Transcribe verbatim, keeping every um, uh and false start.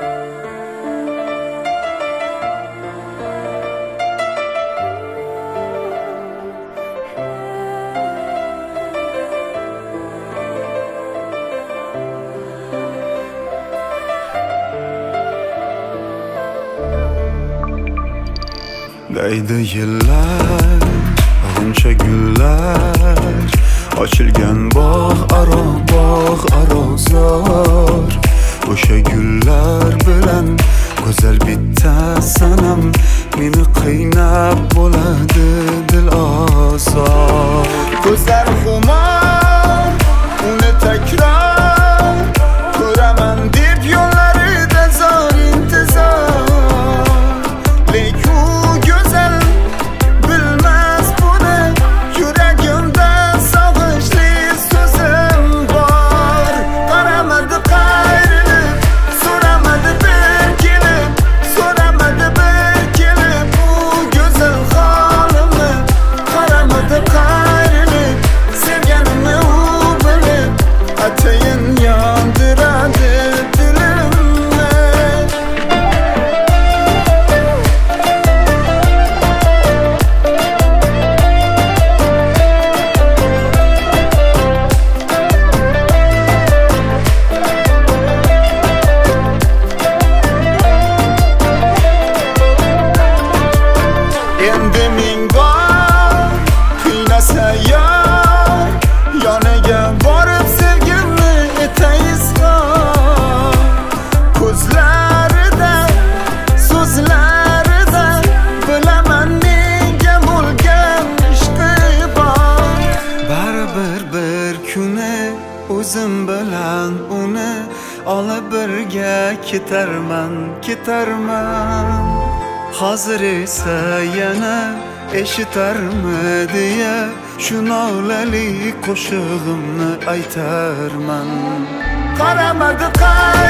Deydi yillar, g'uncha gullar, ochilgan bog' aro, bog' aro zor. O'sha gullar bilan go'zal bitta sanam meni qiynab bo'ladi dil osor. Ko'zlar xumor, uni takror ko'raman deb yo'llarida zor intizor. Endi ming bor qiynasa yor, yoniga borib sevgimni etay izhor. Ko'zlarida, so'zlarida bilaman menga bo'lgan ishqi bor. Baribir bir kuni o'zim bilan uni olib birga ketarman, ketarman. Hozir esa yana eshitarmi deya shu nolali qo'shig'imni aytarman. Qaramadi qay